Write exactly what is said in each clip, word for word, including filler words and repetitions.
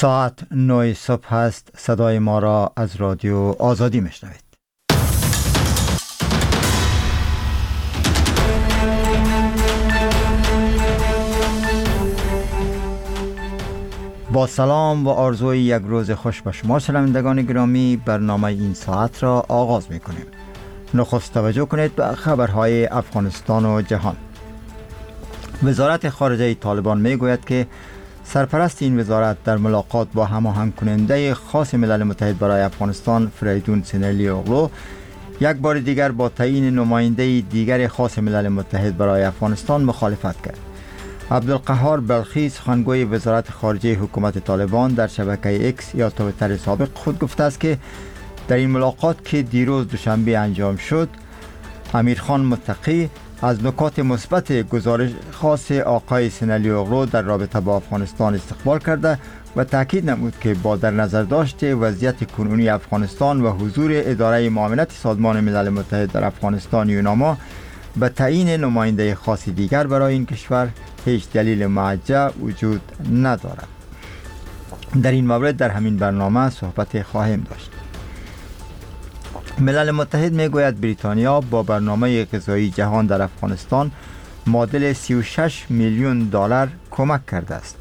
ساعت نه صبح است. صدای ما را از رادیو آزادی میشنوید. با سلام و آرزوی یک روز خوش به شما شنوندگان گرامی، برنامه این ساعت را آغاز میکنیم. نخست توجه کنید به خبرهای افغانستان و جهان. وزارت خارجه طالبان میگوید که سرپرست این وزارت در ملاقات با هماهنگ کننده خاص ملل متحد برای افغانستان فریدون سینلی اغلو یک بار دیگر با تعیین نماینده دیگر خاص ملل متحد برای افغانستان مخالفت کرد. عبدالقهار بلخی، سخنگوی وزارت خارجه حکومت طالبان، در شبکه اکس یا توییتر سابق خود گفته است که در این ملاقات که دیروز دوشنبه انجام شد، امیرخان متقی از نکات مثبت گزارش خاص آقای سینلی اغلو در رابطه با افغانستان استقبال کرده و تاکید نمود که با در نظر داشت وضعیت کنونی افغانستان و حضور اداره معاونت سازمان ملل متحد در افغانستان یوناما به تعیین نماینده خاص دیگر برای این کشور هیچ دلیل مرجع وجود ندارد. در این مورد در همین برنامه صحبت خواهیم داشت. ملل متحد میگوید بریتانیا با برنامه غذایی جهان در افغانستان معادل سی و شش میلیون دلار کمک کرده است.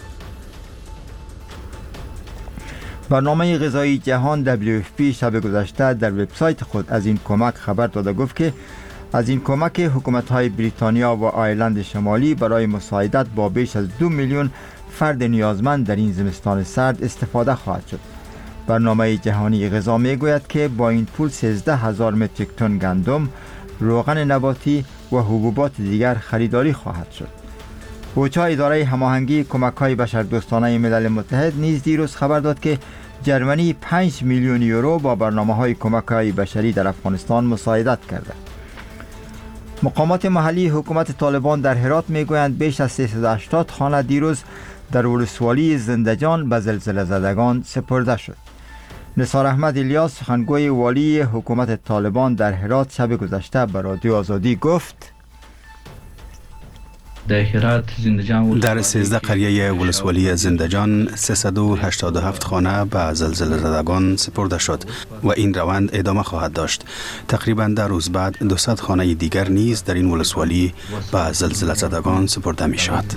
برنامه غذایی جهان دبلیو اف پی شب گذشته در وبسایت خود از این کمک خبر داده گفت که از این کمک حکومت‌های بریتانیا و آیرلند شمالی برای مساعدت با بیش از دو میلیون فرد نیازمند در این زمستان سرد استفاده خواهد شد. برنامه جهانی غذا میگوید که با این پول سیزده هزار متریک تن گندم، روغن نباتی و حبوبات دیگر خریداری خواهد شد. اوچا، اداره هماهنگی کمک‌های بشردوستانه ملل متحد، نیز دیروز خبر داد که جرمنی پنج میلیون یورو با برنامه‌های کمک‌های بشری در افغانستان مساعدت کرده. مقامات محلی حکومت طالبان در هرات میگویند بیش از سیصد و هشتاد خانه دیروز در ولسوالی زندجان به زلزله زدگان سپرده شد. نثار احمد الیاس، سخنگوی والی حکومت طالبان در هرات، شب گذشته به رادیو آزادی گفت: در سیزده قریه ولسوالی زندجان سیصد و هشتاد و هفت خانه به زلزله زدگان سپرده شد و این روند ادامه خواهد داشت. تقریبا در روز بعد دویست خانه دیگر نیز در این ولسوالی به زلزله زدگان سپرده می شود.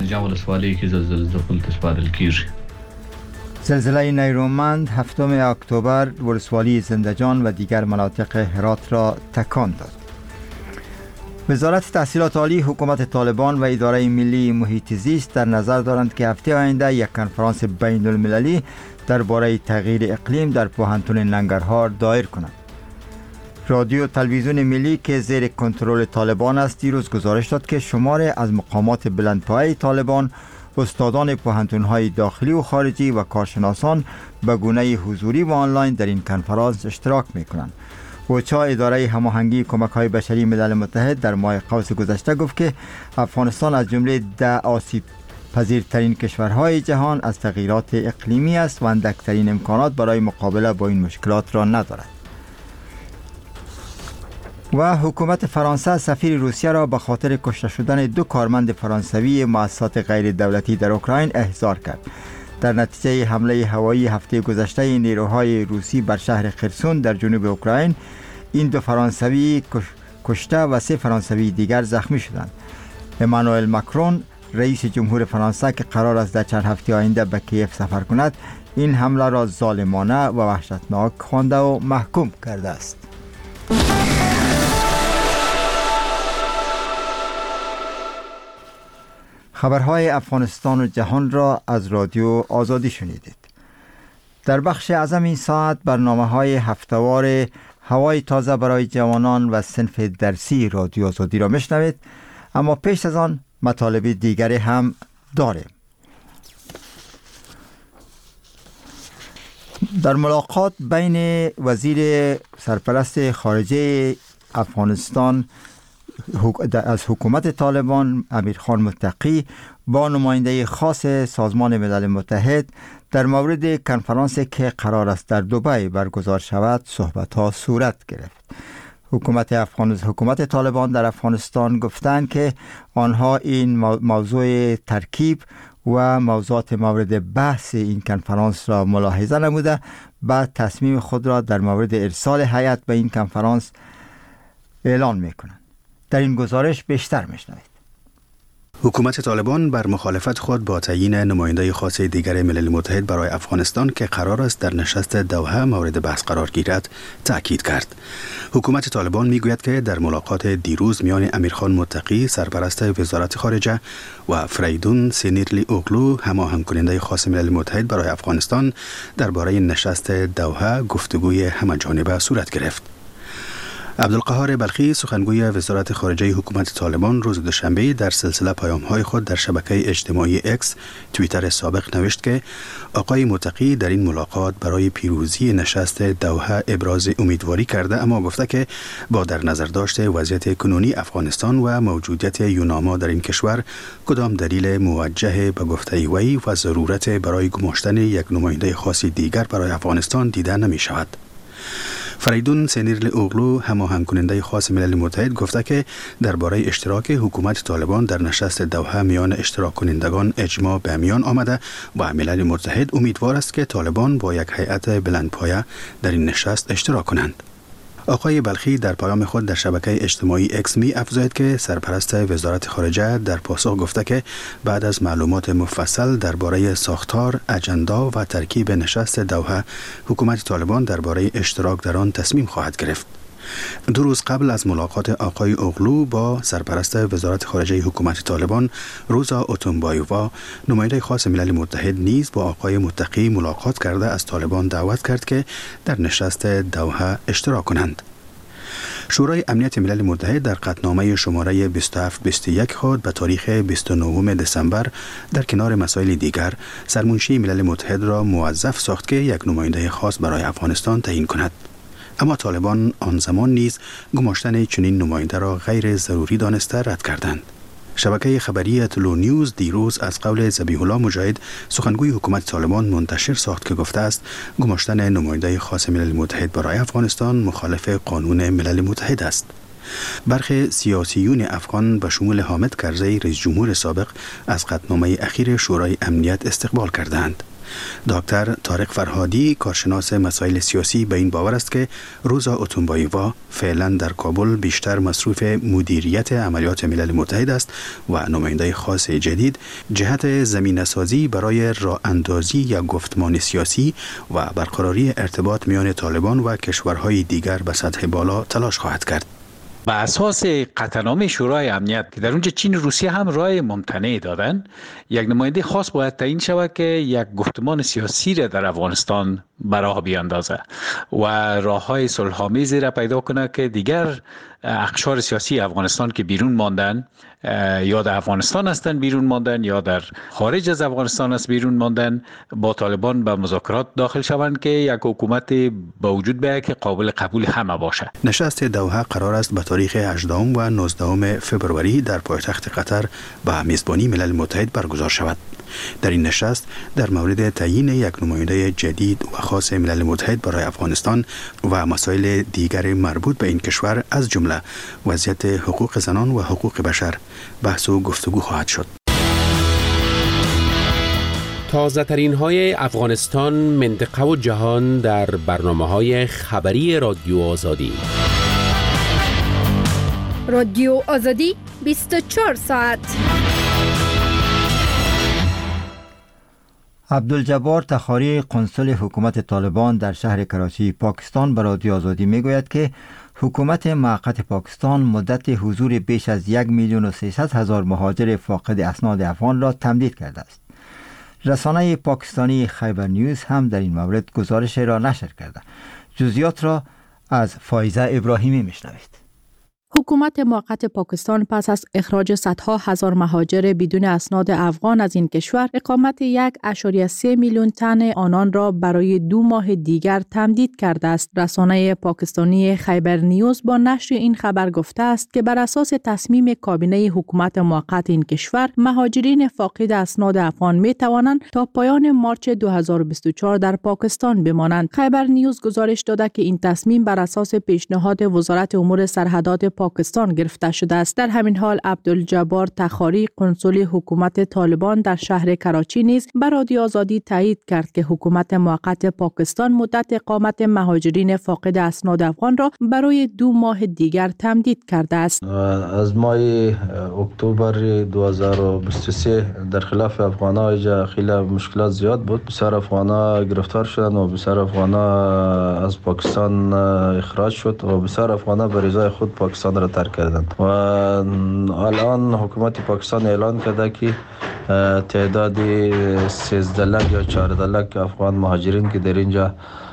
زلزله نیرومند هفتم اکتبر ولسوالی زندجان و دیگر مناطق هرات را تکان داد. وزارت تحصیلات عالی حکومت طالبان و اداره ملی محیط زیست در نظر دارند که هفته آینده یک کنفرانس بین المللی درباره تغییر اقلیم در پوهنتون ننگرهار دایر کنند. رادیو تلویزیون ملی که زیر کنترل طالبان است دیروز گزارش داد که شمار از مقامات بلندپایه طالبان، استادان پوهنتون‌های داخلی و خارجی و کارشناسان به گونه حضوری و آنلاین در این کنفرانس اشتراک می‌کنند. اوچا، اداره هماهنگی کمک‌های بشری ملل متحد، در ماه قوس گذشته گفت که افغانستان از جمله ده آسیب پذیرترین کشورهای جهان از تغییرات اقلیمی است و اندکترین امکانات برای مقابله با این مشکلات را ندارد. و حکومت فرانسه سفیر روسیه را به خاطر کشته شدن دو کارمند فرانسوی مؤسسات غیر دولتی در اوکراین احضار کرد. در نتیجه حمله هوایی هفته گذشته نیروهای روسی بر شهر خرسون در جنوب اوکراین، این دو فرانسوی کشته و سه فرانسوی دیگر زخمی شدند. امانوئل ماکرون، رئیس جمهور فرانسه که قرار است در چند هفته آینده به کیف سفر کند، این حمله را ظالمانه و وحشتناک خوانده و محکوم کرده است. خبرهای افغانستان و جهان را از رادیو آزادی شنیدید. در بخش اعظم این ساعت برنامه‌های هفته‌وار هوای تازه برای جوانان و صنف درسی رادیو آزادی را میشنوید، اما پیش از آن مطالب دیگری هم داریم. در ملاقات بین وزیر سرپرست خارجه افغانستان از حکومت طالبان امیرخان متقی با نماینده خاص سازمان ملل متحد در مورد کنفرانسی که قرار است در دبی برگزار شود صحبت‌ها صورت گرفت. حکومت افغانستان حکومت طالبان در افغانستان گفتند که آنها این موضوع ترکیب و موضوعات مورد بحث این کنفرانس را ملاحظه نموده بعد تصمیم خود را در مورد ارسال هیئت به این کنفرانس اعلان می‌کنند. در این گزارش بیشتر می‌شنوید. حکومت طالبان بر مخالفت خود با تعیین نماینده خاص دیگر ملل متحد برای افغانستان که قرار است در نشست دوحه مورد بحث قرار گیرد تأکید کرد. حکومت طالبان میگوید که در ملاقات دیروز میان امیرخان متقی سرپرست وزارت خارجه و فریدون سینیرلی اوغلو هماهنگ کننده خاص ملل متحد برای افغانستان درباره نشست دوحه گفتگوی همه‌جانبه صورت گرفت. عبدالقهار بلخی سخنگوی وزارت خارجه حکومت طالبان روز دوشنبه در سلسله پیام‌های خود در شبکه اجتماعی اکس توییتر سابق نوشت که آقای متقی در این ملاقات برای پیروزی نشست دوحه ابراز امیدواری کرده، اما گفته که با در نظر داشته وضعیت کنونی افغانستان و موجودیت یوناما در این کشور کدام دلیل موجه به گفته وی و ضرورت برای گماشتن یک نماینده خاص دیگر برای افغانستان دیده نمی شود. فریدون سینیرلی اوغلو هماهنگ کننده خاص ملل متحد گفته که درباره اشتراک حکومت طالبان در نشست دوحه میان اشتراک کنندگان اجماع به میان آمده و ملل متحد امیدوار است که طالبان با یک هیئت بلندپایه در این نشست اشتراک کنند. آقای بلخی در پیام خود در شبکه اجتماعی اکس می افزاید که سرپرست وزارت خارجه در پاسخ گفته که بعد از معلومات مفصل درباره ساختار، اجندا و ترکیب نشست دوحه، حکومت طالبان درباره اشتراک در آن تصمیم خواهد گرفت. دو روز قبل از ملاقات آقای اوغلو با سرپرست وزارت خارجه حکومت طالبان روزا اوتونبایووا، نماینده خاص ملل متحد نیز با آقای متقی ملاقات کرده از طالبان دعوت کرد که در نشست دوحه اشتراک کنند. شورای امنیت ملل متحد در قطعنامه شماره بیست و هفت بیست و یک خود به تاریخ بیست و نه دسامبر در کنار مسائل دیگر سرمنشی ملل متحد را موظف ساخت که یک نماینده خاص برای افغانستان تعیین کند. اما طالبان آن زمان نیز گماشتن چنین نماینده را غیر ضروری دانسته رد کردند. شبکه خبری طلوع نیوز دیروز از قول ذبیح الله مجاهد سخنگوی حکومت طالبان منتشر ساخت که گفته است گماشتن نماینده خاص ملل متحد برای افغانستان مخالف قانون ملل متحد است. برخی سیاسیون افغان به شمول حامد کرزی رئیس جمهور سابق از قطعنامه اخیر شورای امنیت استقبال کردند. دکتر طارق فرهادی کارشناس مسائل سیاسی به این باور است که روزا اوتونبایووا فعلا در کابل بیشتر مصروف مدیریت عملیات ملل متحد است و نماینده خاص جدید جهت زمینه‌سازی برای راه اندازی یا گفتمان سیاسی و برقراری ارتباط میان طالبان و کشورهای دیگر به سطح بالا تلاش خواهد کرد. بر اساس قطعنامه شورای امنیت که در اونجا چین و روسیه هم رای ممتنع دادن، یک نماینده خاص باید تعیین شود که یک گفتمان سیاسی را در افغانستان به راه بیاندازه و راههای صلح‌آمیزی را پیدا کنه که دیگر اقشار سیاسی افغانستان که بیرون ماندن یا در افغانستان هستن بیرون ماندن یا در خارج از افغانستان است بیرون ماندن با طالبان به مذاکرات داخل شوند که یک حکومت به وجود بیاید که قابل قبول همه باشه. نشست دوحه قرار است به تاریخ هجدهم و نوزدهم فوریه در پایتخت قطر به میزبانی ملل متحد برگزار شود. در این نشست در مورد تعیین یک نماینده جدید و خاص ملل متحد برای افغانستان و مسائل دیگر مربوط به این کشور از جمله وضعیت حقوق زنان و حقوق بشر بحث و گفتگو خواهد شد. تازه ترین های افغانستان، منطقه و جهان در برنامه های خبری رادیو آزادی. رادیو آزادی بیست و چهار ساعت. عبدالجبار تخاری قنصل حکومت طالبان در شهر کراچی پاکستان به رادیو آزادی میگوید که حکومت موقت پاکستان مدت حضور بیش از یک میلیون و سیصد هزار مهاجر فاقد اسناد افغان را تمدید کرده است. رسانه پاکستانی خیبر نیوز هم در این مورد گزارش را نشر کرده. جزئیات را از فایزه ابراهیمی میشنوید. حکومت موقت پاکستان پس از اخراج صدها هزار مهاجر بدون اسناد افغان از این کشور، اقامت یک ممیز سه میلیون تن آنان را برای دو ماه دیگر تمدید کرده است. رسانه پاکستانی خیبر نیوز با نشر این خبر گفته است که بر اساس تصمیم کابینه حکومت موقت این کشور، مهاجرین فاقد اسناد افغان می توانند تا پایان مارچ دو هزار و بیست و چهار در پاکستان بمانند. خیبر نیوز گزارش داده که این تصمیم بر اساس پیشنهاد وزارت امور سرحدات پاکستان گرفته شده است. در همین حال عبدالجبار تخاری قنصل حکومت طالبان در شهر کراچی نیز به رادیو آزادی تایید کرد که حکومت موقت پاکستان مدت اقامت مهاجرین فاقد اسناد افغان را برای دو ماه دیگر تمدید کرده است. از ماه اکتبر دو هزار و بیست و سه در خلاف افغان‌ها اینجا خیلی مشکلات زیاد بود. بسیار افغان‌ها گرفتار شدند و بسیار افغان‌ها از پاکستان اخراج شد و بسیار افغان‌ها به رضای خود پاکستان را ترک کردند و الان حکومت پاکستان اعلان کرده که تعداد سیزده لک یا چهارده لک افغان مهاجرین که در اینجا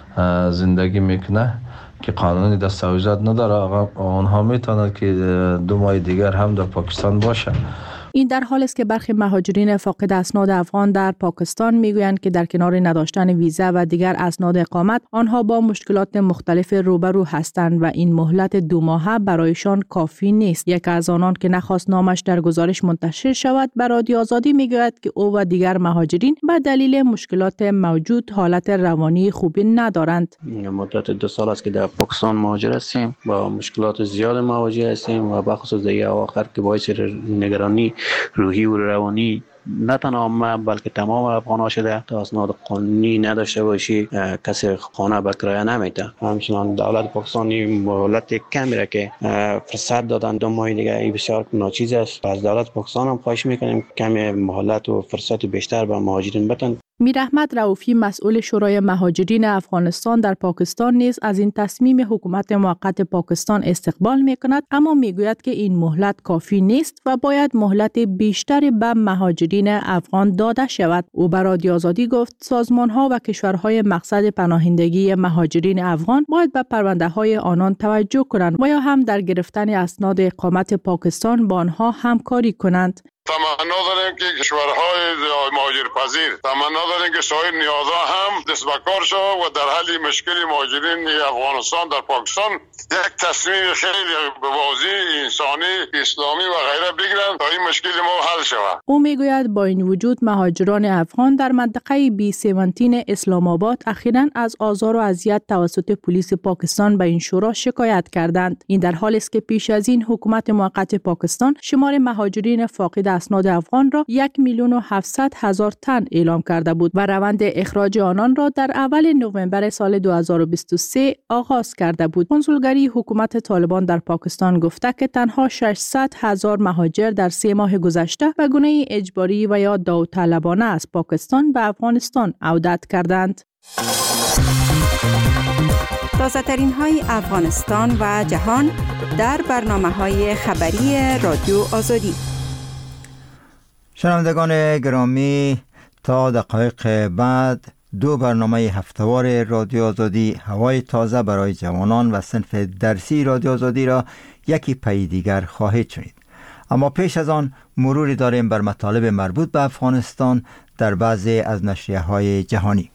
زندگی میکنه که قانونی دستاویزات نداره، آنها میتونند که دو ماه دیگر هم در پاکستان باشه. این در حالی است که برخی مهاجرین فاقد اسناد افغان در پاکستان میگویند که در کنار نداشتن ویزا و دیگر اسناد اقامت آنها با مشکلات مختلف روبرو هستند و این مهلت دو ماهه برایشان کافی نیست. یک از آنان که نخواست نامش در گزارش منتشر شود به رادیو آزادی میگوید که او و دیگر مهاجرین به دلیل مشکلات موجود حالت روانی خوبی ندارند. مدت دو سال است که در پاکستان مهاجر هستیم، با مشکلات زیاد مواجه هستیم و بخصوص در اواخر که باعث نگرانی روحی و روانی نه تنها ما بلکه تمام افغان‌ها شده تا اسناد قانونی نداشته باشی کسی خانه به کرایه نمیده. همچنان دولت پاکستانی مهلت کمی را که فرصت دادن دو ماه دیگه این بسیار ناچیز است. از دولت پاکستان هم خواهش میکنیم کمی مهلت و فرصت بیشتر به مهاجرین بدن. میر احمد رؤوفی مسئول شورای مهاجرین افغانستان در پاکستان نیز از این تصمیم حکومت موقت پاکستان استقبال می‌کند، اما میگوید که این مهلت کافی نیست و باید مهلت بیشتری به مهاجرین افغان داده شود. او به رادیو آزادی گفت سازمان‌ها و کشورهای مقصد پناهندگی مهاجرین افغان باید به پرونده‌های آنان توجه کنند و یا هم در گرفتن اسناد اقامت پاکستان با آنها همکاری کنند. تمنا داریم که کشورهای مهاجرپذیر تمنا داریم که سایر نیازها هم دست به کار شود و در حل مشکل مهاجرین افغانستان در پاکستان یک تصمیم خیلی واضح انسانی اسلامی و غیره بگیرند تا این مشکل ما حل شود. او میگوید با این وجود مهاجران افغان در منطقه بی هفده اسلام آباد اخیراً از آزار و اذیت توسط پلیس پاکستان به این شورا شکایت کردند. این در حالی است که پیش از این حکومت موقت پاکستان شمار مهاجرین فاقد اسناد افغان را یک میلیون و هفتصد هزار تن اعلام کرده بود و روند اخراج آنان را در اول نوامبر سال دو هزار و بیست و سه آغاز کرده بود. کنسولگری حکومت طالبان در پاکستان گفته که تنها ششصد هزار مهاجر در سه ماه گذشته به گونه اجباری و یا داوطلبانه از پاکستان به افغانستان عودت کردند. تازه ترین های افغانستان و جهان در برنامه های خبری رادیو آزادی. شنوندگان گرامی، تا دقایق بعد دو برنامه هفتهوار رادیو آزادی هوای تازه برای جوانان و صنف درسی رادیو آزادی را یکی پی دیگر خواهید شنید. اما پیش از آن مروری داریم بر مطالب مربوط به افغانستان در بعضی از نشریه‌های جهانی.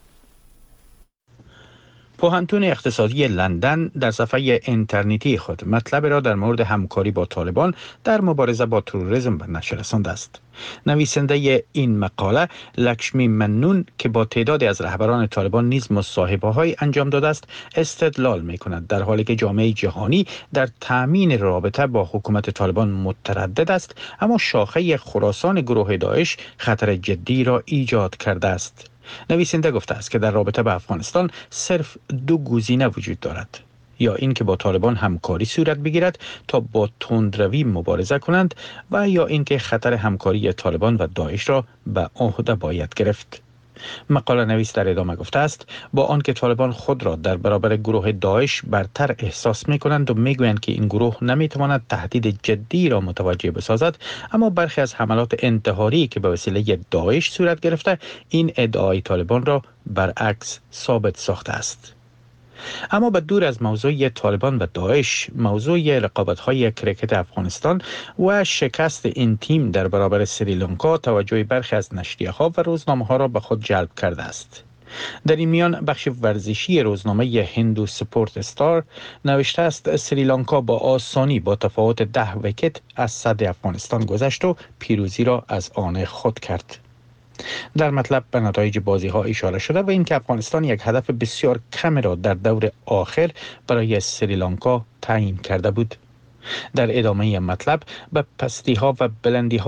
پوهنتون اقتصادی لندن در صفحه اینترنتی خود مطلب را در مورد همکاری با طالبان در مبارزه با تروریسم به نشر رسانده است. نویسنده این مقاله لکشمی منون که با تعدادی از رهبران طالبان نیز مصاحبه‌های انجام داده است استدلال می‌کند در حالی که جامعه جهانی در تأمین رابطه با حکومت طالبان متردد است، اما شاخه خراسان گروه داعش خطر جدی را ایجاد کرده است. نویسنده گفته است که در رابطه با افغانستان صرف دو گزینه وجود دارد: یا اینکه با طالبان همکاری صورت بگیرد تا با تندروی مبارزه کنند و یا اینکه خطر همکاری طالبان و داعش را به عهده باید گرفت. مقاله نویس در ادامه گفته است با آنکه طالبان خود را در برابر گروه داعش برتر احساس می کنند و می گویند که این گروه نمی تواند تهدید جدی را متوجه بسازد، اما برخی از حملات انتحاری که به وسیله داعش صورت گرفته این ادعای طالبان را برعکس ثابت ساخته است. اما به دور از موضوع طالبان و داعش، موضوع رقابت‌های کرکت افغانستان و شکست این تیم در برابر سریلانکا توجه برخی از نشریه‌ها و روزنامه‌ها را به خود جلب کرده است. در این میان بخش ورزشی روزنامه هندو سپورت استار نوشته است سریلانکا با آسانی با تفاوت ده ویکت از صدر افغانستان گذشت و پیروزی را از آن خود کرد. در مطلب به نتایج بازی ها اشاره شده و اینکه افغانستان یک هدف بسیار کم را در دور آخر برای سریلانکا تعیین کرده بود. در ادامه مطلب به پستی ها و بلندی ها